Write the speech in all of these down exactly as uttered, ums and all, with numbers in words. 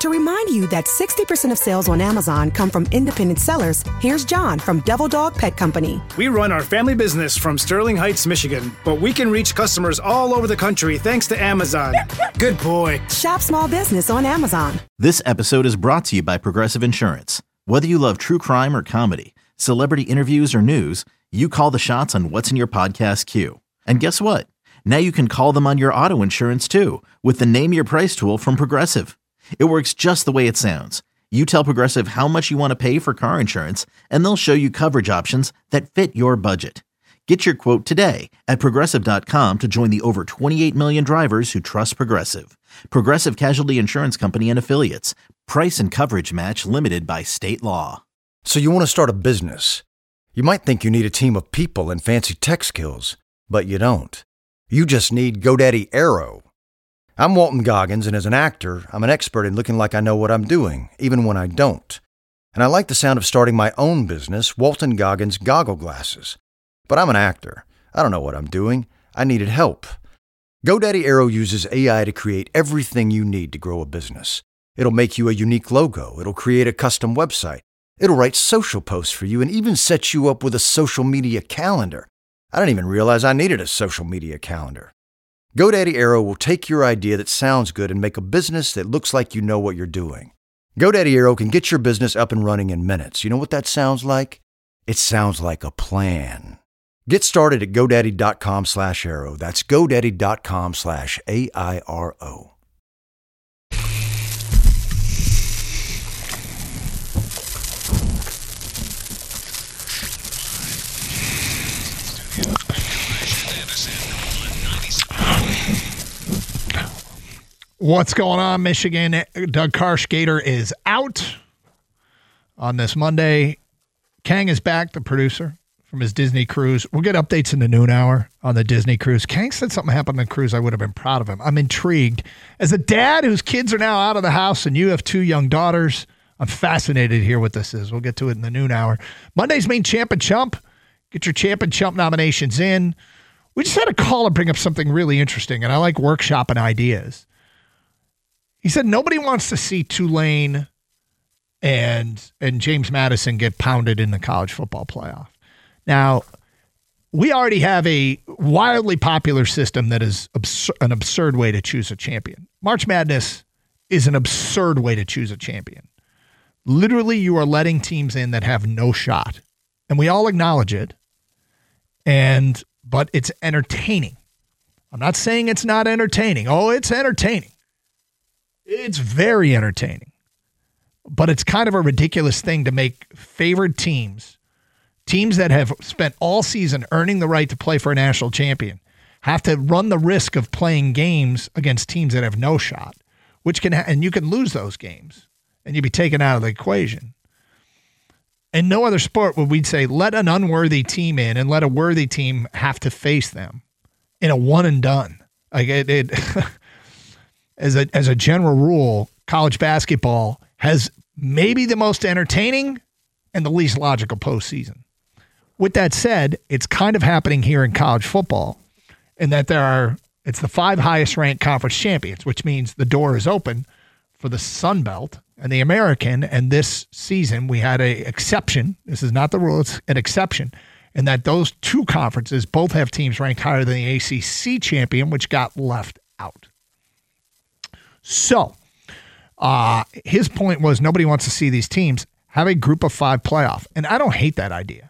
To remind you that sixty percent of sales on Amazon come from independent sellers, here's John from Devil Dog Pet Company. We run our family business from Sterling Heights, Michigan, but we can reach customers all over the country thanks to Amazon. Good boy. Shop small business on Amazon. This episode is brought to you by Progressive Insurance. Whether you love true crime or comedy, celebrity interviews or news, you call the shots on what's in your podcast queue. And guess what? Now you can call them on your auto insurance too with the Name Your Price tool from Progressive. It works just the way it sounds. You tell Progressive how much you want to pay for car insurance, and they'll show you coverage options that fit your budget. Get your quote today at Progressive dot com to join the over twenty-eight million drivers who trust Progressive. Progressive Casualty Insurance Company and Affiliates. Price and coverage match limited by state law. So you want to start a business. You might think you need a team of people and fancy tech skills, but you don't. You just need GoDaddy Aero. I'm Walton Goggins, and as an actor, I'm an expert in looking like I know what I'm doing, even when I don't. And I like the sound of starting my own business, Walton Goggins Goggle Glasses. But I'm an actor. I don't know what I'm doing. I needed help. GoDaddy Aero uses A I to create everything you need to grow a business. It'll make you a unique logo. It'll create a custom website. It'll write social posts for you and even set you up with a social media calendar. I didn't even realize I needed a social media calendar. GoDaddy Aero will take your idea that sounds good and make a business that looks like you know what you're doing. GoDaddy Aero can get your business up and running in minutes. You know what that sounds like? It sounds like a plan. Get started at GoDaddy.com slash Aero. That's GoDaddy.com slash A I R O. What's going on, Michigan? Doug Karschgater is out on this Monday. Kang is back, the producer from his Disney cruise. We'll get updates in the noon hour on the Disney cruise. Kang said something happened on the cruise. I would have been proud of him. I'm intrigued. As a dad whose kids are now out of the house and you have two young daughters, I'm fascinated to hear what this is. We'll get to it in the noon hour. Monday's main Champ and Chump. Get your Champ and Chump nominations in. We just had a caller bring up something really interesting, and I like workshopping ideas. He said nobody wants to see Tulane and and James Madison get pounded in the college football playoff. Now, we already have a wildly popular system that is absur- an absurd way to choose a champion. March Madness is an absurd way to choose a champion. Literally, you are letting teams in that have no shot. And we all acknowledge it. And but it's entertaining. I'm not saying it's not entertaining. Oh, it's entertaining. It's very entertaining, but it's kind of a ridiculous thing to make favored teams, teams that have spent all season earning the right to play for a national champion, have to run the risk of playing games against teams that have no shot, which can, ha- and you can lose those games and you'd be taken out of the equation. In no other sport would we say, let an unworthy team in and let a worthy team have to face them in a one and done. Like it, it As a as a general rule, college basketball has maybe the most entertaining and the least logical postseason. With that said, it's kind of happening here in college football in that there are it's the five highest ranked conference champions, which means the door is open for the Sun Belt and the American. And this season we had a exception. This is not the rule, it's an exception. And that those two conferences both have teams ranked higher than the A C C champion, which got left out. So, uh, his point was nobody wants to see these teams have a group of five playoff. And I don't hate that idea.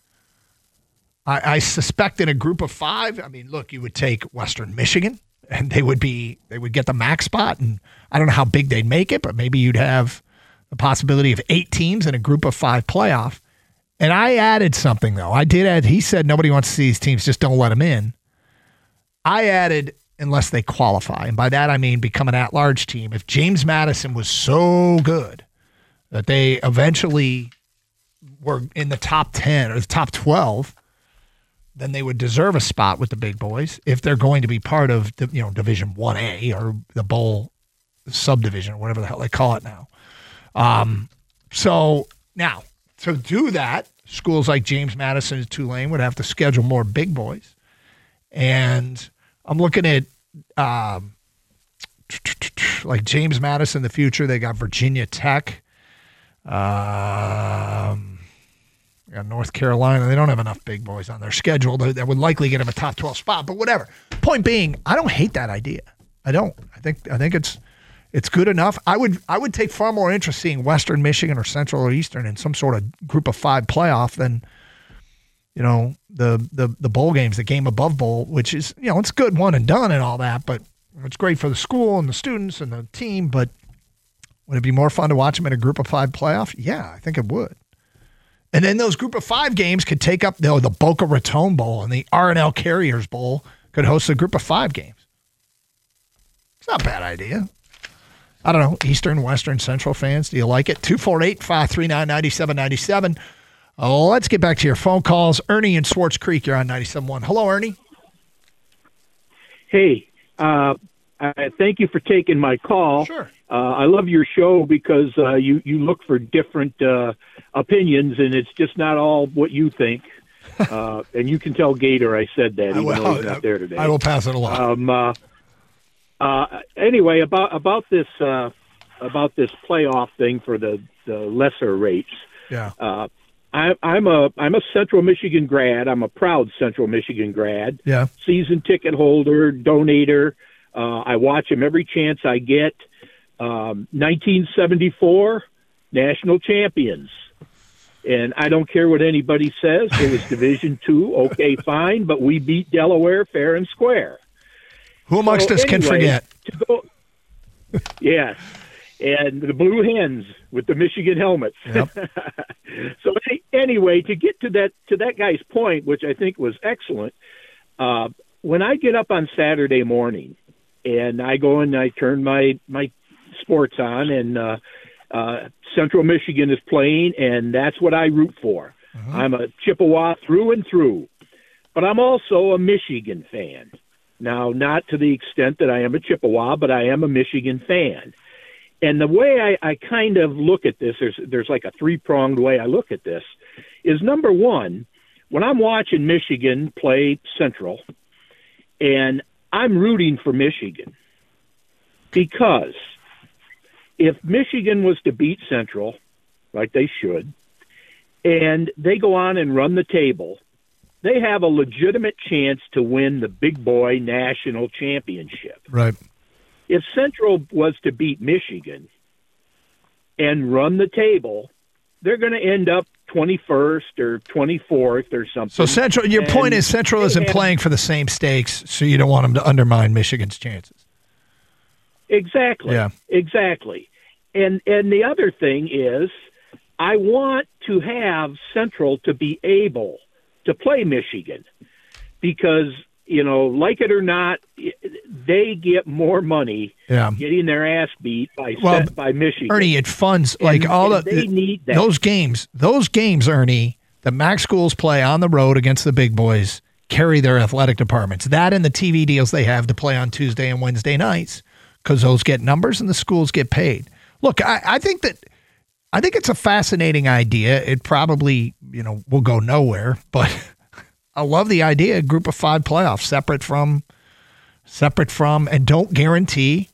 I, I suspect in a group of five, I mean, look, you would take Western Michigan and they would be, they would get the max spot. And I don't know how big they'd make it, but maybe you'd have the possibility of eight teams in a group of five playoff. And I added something, though. I did add, he said nobody wants to see these teams, just don't let them in. I added, unless they qualify. And by that, I mean become an at-large team. If James Madison was so good that they eventually were in the top ten or the top twelve, then they would deserve a spot with the big boys if they're going to be part of the, you know, Division one A or the bowl subdivision or whatever the hell they call it now. Um, so now, to do that, schools like James Madison and Tulane would have to schedule more big boys. And I'm looking at um, like James Madison in the future. They got Virginia Tech. Um, they got North Carolina. They don't have enough big boys on their schedule that, that would likely get them a top twelve spot, but whatever. Point being, I don't hate that idea. I don't. I think I think it's it's good enough. I would I would take far more interest seeing Western Michigan or Central or Eastern in some sort of group of five playoff than, you know, the the the bowl games, the game above bowl, which is, you know, it's good one and done and all that, but it's great for the school and the students and the team. But would it be more fun to watch them in a group of five playoff? Yeah, I think it would. And then those group of five games could take up, you know, the Boca Raton Bowl and the R and L Carriers Bowl could host a group of five games. It's not a bad idea. I don't know, Eastern, Western, Central fans, do you like it? two four eight, five three nine, nine seven nine seven. Uh, let's get back to your phone calls. Ernie in Swartz Creek, you're on ninety-seven point one. Hello, Ernie. Hey, uh, I thank you for taking my call. Sure. Uh, I love your show because uh, you, you look for different uh, opinions, and it's just not all what you think. Uh, and you can tell Gator I said that, even will, though he's not there today. I will pass it along. Um, uh, uh, anyway, about about this uh, about this playoff thing for the, the lesser rates. Yeah. Uh, I, I'm a I'm a Central Michigan grad. I'm a proud Central Michigan grad. Yeah. Season ticket holder, donator. Uh, I watch them every chance I get. Um, nineteen seventy-four, national champions. And I don't care what anybody says. It was Division Two. Okay, fine, but we beat Delaware fair and square. Who amongst so us anyway, can forget? To go, yes. And the Blue Hens with the Michigan helmets. Yep. So anyway, to get to that to that guy's point, which I think was excellent, uh, when I get up on Saturday morning and I go and I turn my, my sports on and uh, uh, Central Michigan is playing, and that's what I root for. Uh-huh. I'm a Chippewa through and through, but I'm also a Michigan fan. Now, not to the extent that I am a Chippewa, but I am a Michigan fan. And the way I, I kind of look at this, there's there's like a three-pronged way I look at this, is number one, when I'm watching Michigan play Central, and I'm rooting for Michigan, because if Michigan was to beat Central, like they should, and they go on and run the table, they have a legitimate chance to win the big boy national championship. Right. If Central was to beat Michigan and run the table, they're going to end up twenty-first or twenty-fourth or something. So Central, your and point is Central isn't have, playing for the same stakes, so you don't want them to undermine Michigan's chances. Exactly. Yeah. Exactly. And and the other thing is, I want to have Central to be able to play Michigan because, you know, like it or not, they get more money yeah. getting their ass beat by well, set by Michigan. Ernie, it funds and, like all the they need that. those games. Those games, Ernie, the MAC schools play on the road against the big boys, carry their athletic departments. That and the T V deals they have to play on Tuesday and Wednesday nights, because those get numbers and the schools get paid. Look, I, I think that I think it's a fascinating idea. It probably, you know, will go nowhere, but I love the idea. A group of five playoffs, separate from, separate from, and don't guarantee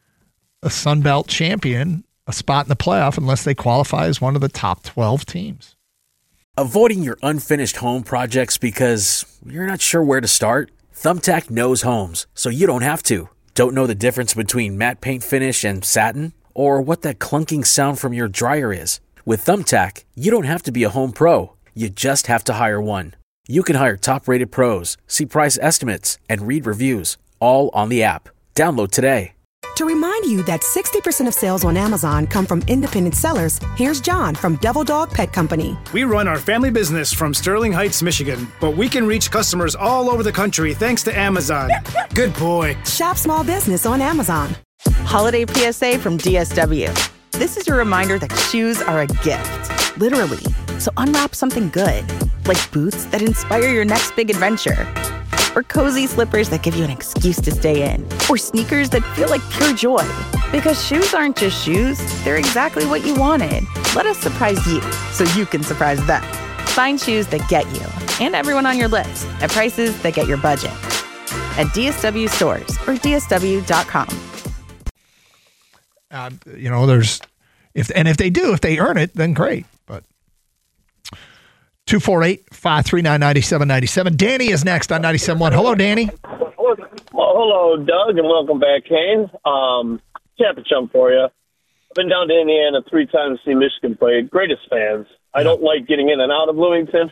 a Sun Belt champion a spot in the playoff unless they qualify as one of the top twelve teams. Avoiding your unfinished home projects because you're not sure where to start? Thumbtack knows homes, so you don't have to. Don't know the difference between matte paint finish and satin? Or what that clunking sound from your dryer is? With Thumbtack, you don't have to be a home pro. You just have to hire one. You can hire top-rated pros, see price estimates, and read reviews, all on the app. Download today. To remind you that sixty percent of sales on Amazon come from independent sellers, here's John from Devil Dog Pet Company. We run our family business from Sterling Heights, Michigan, but we can reach customers all over the country thanks to Amazon. Good boy. Shop small business on Amazon. Holiday P S A from D S W. This is your reminder that shoes are a gift, literally. So unwrap something good, like boots that inspire your next big adventure, or cozy slippers that give you an excuse to stay in, or sneakers that feel like pure joy. Because shoes aren't just shoes, they're exactly what you wanted. Let us surprise you so you can surprise them. Find shoes that get you and everyone on your list at prices that get your budget at D S W stores or D S W dot com. Uh, you know, there's if and if they do, if they earn it, then great. But two four eight, five three nine, nine seven nine seven. Danny is next on ninety-seven point one. Hello, Danny. Well, hello, Doug, and welcome back, Kane. Um, Champ and chum for you. I've been down to Indiana three times to see Michigan play. Greatest fans. I don't like getting in and out of Bloomington,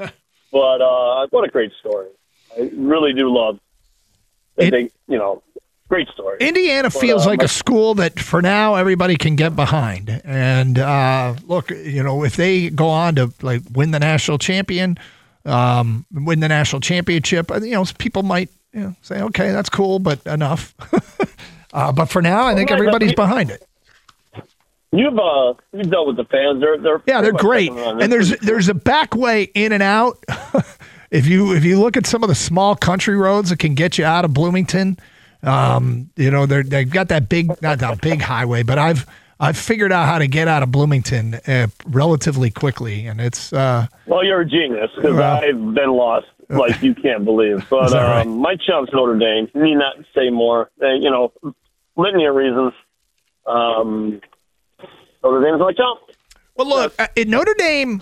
but uh, what a great story. I really do love it. They, you know, great story. Indiana but, feels uh, like my, a school that for now everybody can get behind. And uh, look, you know, if they go on to like win the national champion, um, win the national championship, you know, people might you know, say, okay, that's cool, but enough. uh, but for now, I think everybody's behind it. You've uh, you've dealt with the fans. They're they're yeah, they're great. And there's there's a back way in and out. if you if you look at some of the small country roads that can get you out of Bloomington, um, you know they're they've got that big not that big highway, but I've I've figured out how to get out of Bloomington uh, relatively quickly, and it's. Uh, well, you're a genius because well, I've been lost like you can't believe. But um, right? my chump's Notre Dame. Need not say more. Uh, you know, litany of reasons. Um. Notre Dame's like, oh. Well, look, uh, in Notre Dame,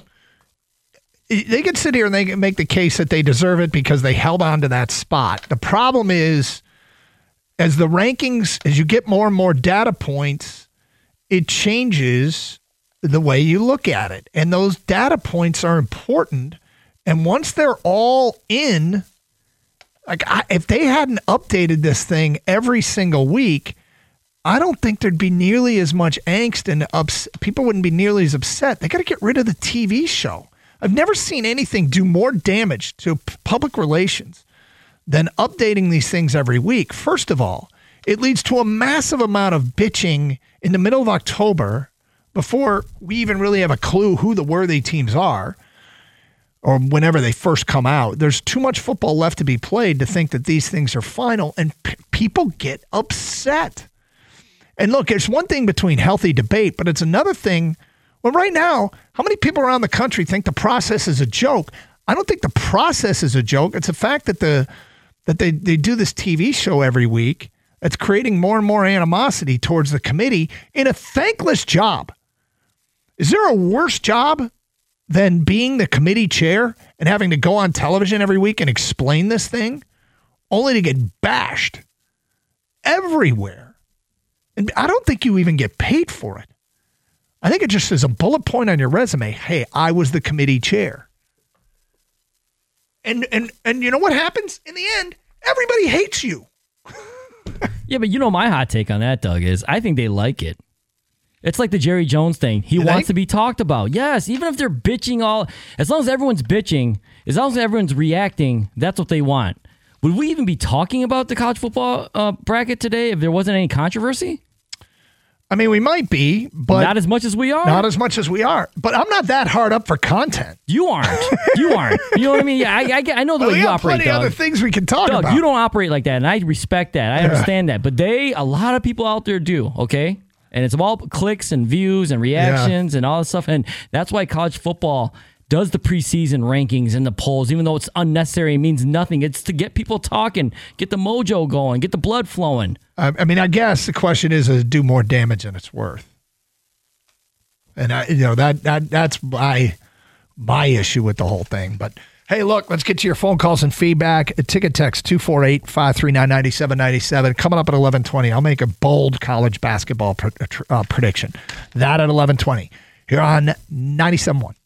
they can sit here and they can make the case that they deserve it because they held on to that spot. The problem is, as the rankings, as you get more and more data points, it changes the way you look at it. And those data points are important. And once they're all in, like I, if they hadn't updated this thing every single week, I don't think there'd be nearly as much angst and ups- people wouldn't be nearly as upset. They got to get rid of the T V show. I've never seen anything do more damage to p- public relations than updating these things every week. First of all, it leads to a massive amount of bitching in the middle of October before we even really have a clue who the worthy teams are or whenever they first come out. There's too much football left to be played to think that these things are final, and p- people get upset. And look, it's one thing between healthy debate, but it's another thing. Well, right now, how many people around the country think the process is a joke? I don't think the process is a joke. It's the fact that the that they, they do this T V show every week that's creating more and more animosity towards the committee in a thankless job. Is there a worse job than being the committee chair and having to go on television every week and explain this thing, only to get bashed everywhere? And I don't think you even get paid for it. I think it just is a bullet point on your resume. Hey, I was the committee chair. And and and you know what happens? In the end, everybody hates you. Yeah, but you know my hot take on that, Doug, is I think they like it. It's like the Jerry Jones thing. He Do wants they? to be talked about. Yes, even if they're bitching all, as long as everyone's bitching, as long as everyone's reacting, that's what they want. Would we even be talking about the college football uh, bracket today if there wasn't any controversy? I mean, we might be, but not as much as we are. Not as much as we are. But I'm not that hard up for content. You aren't. You aren't. You know what I mean? Yeah, I, I, I know the well, way you operate, Doug. We have plenty of other things we can talk Doug, about. you don't operate like that, and I respect that. I understand that. But they, a lot of people out there do, okay? And it's all clicks and views and reactions yeah. and all this stuff. And that's why college football does the preseason rankings and the polls, even though it's unnecessary, it means nothing. It's to get people talking, get the mojo going, get the blood flowing. I, I mean, I guess the question is, is do more damage than it's worth. And I, you know, that that that's my my issue with the whole thing. But hey, look, let's get to your phone calls and feedback. Ticket text two four eight, five three nine, nine seven nine seven. Coming up at eleven twenty, I'll make a bold college basketball pr- uh, prediction. That at eleven twenty here on ninety-seven point one.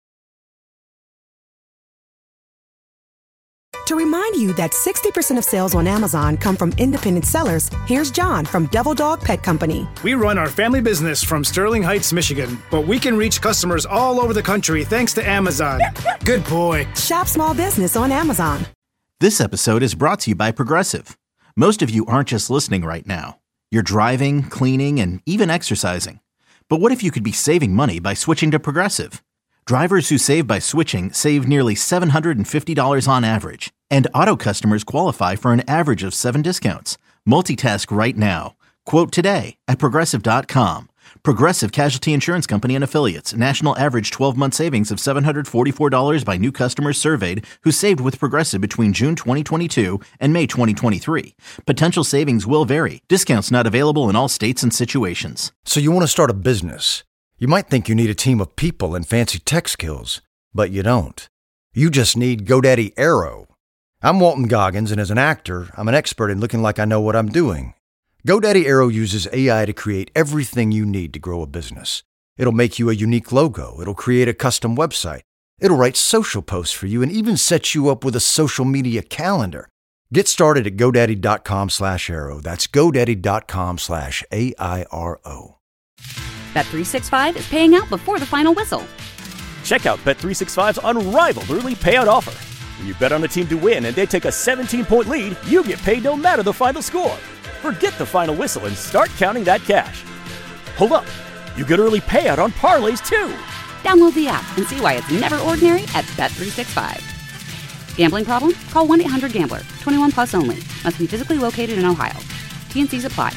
To remind you that sixty percent of sales on Amazon come from independent sellers, here's John from Devil Dog Pet Company. We run our family business from Sterling Heights, Michigan, but we can reach customers all over the country thanks to Amazon. Good boy. Shop small business on Amazon. This episode is brought to you by Progressive. Most of you aren't just listening right now. You're driving, cleaning, and even exercising. But what if you could be saving money by switching to Progressive? Drivers who save by switching save nearly seven hundred fifty dollars on average. And auto customers qualify for an average of seven discounts. Multitask right now. Quote today at Progressive dot com. Progressive Casualty Insurance Company and Affiliates. National average twelve-month savings of seven hundred forty-four dollars by new customers surveyed who saved with Progressive between June twenty twenty-two and May twenty twenty-three. Potential savings will vary. Discounts not available in all states and situations. So you want to start a business. You might think you need a team of people and fancy tech skills, but you don't. You just need GoDaddy Aero. I'm Walton Goggins, and as an actor, I'm an expert in looking like I know what I'm doing. GoDaddy Aero uses A I to create everything you need to grow a business. It'll make you a unique logo. It'll create a custom website. It'll write social posts for you and even set you up with a social media calendar. Get started at GoDaddy.com slash Aero. That's GoDaddy.com slash A I R O. Bet three sixty-five is paying out before the final whistle. Check out Bet three sixty-five's unrivaled early payout offer. When you bet on a team to win and they take a seventeen-point lead, you get paid no matter the final score. Forget the final whistle and start counting that cash. Hold up. You get early payout on parlays, too. Download the app and see why it's never ordinary at Bet three sixty-five. Gambling problem? Call one eight hundred gambler. twenty-one plus only. Must be physically located in Ohio. T and C's apply.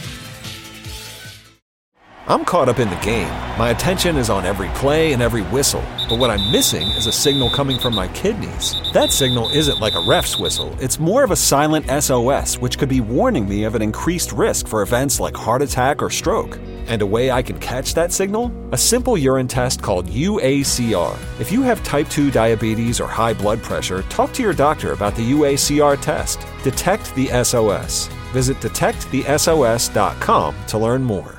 I'm caught up in the game. My attention is on every play and every whistle. But what I'm missing is a signal coming from my kidneys. That signal isn't like a ref's whistle. It's more of a silent S O S, which could be warning me of an increased risk for events like heart attack or stroke. And a way I can catch that signal? A simple urine test called U A C R. If you have type two diabetes or high blood pressure, talk to your doctor about the U A C R test. Detect the S O S. Visit detect the S O S dot com to learn more.